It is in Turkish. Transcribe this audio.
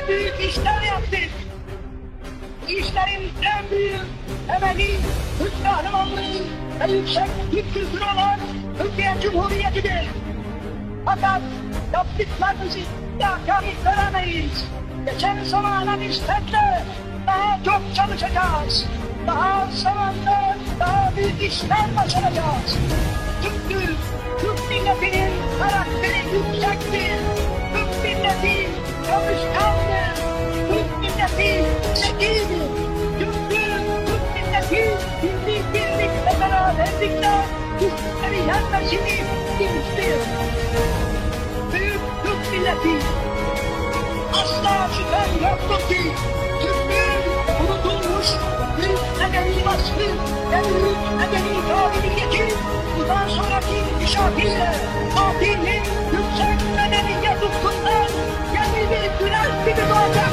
ne büyük işler yaptık. Bu işlerin en büyük temeli Türk kahramanlığı ve yüksek Türk kültürü olan Türkiye Cumhuriyeti'dir. Fakat yaptıklarımızı da kanıt veremeyiz. Geçen zamana nispetle daha çok çalışacağız. Daha zamanda daha büyük işler başaracağız. Çünkü Türk milletinin karakteri yüksektir. Türk milleti çalışkandır. Türk milleti zekidir. Çünkü Türk milleti birlik ve beraberlikle güçleri yenmesini bilmiştir. Büyük Türk milleti asla şüphem yoktur ki Türklüğün unutulmuş büyük medeni vasfı ve büyük medeni kabiliyeti bundan sonraki inkişafıyla Fatih'in yüksek medeniyet ufkundan yeni bir güneş gibi doğacak.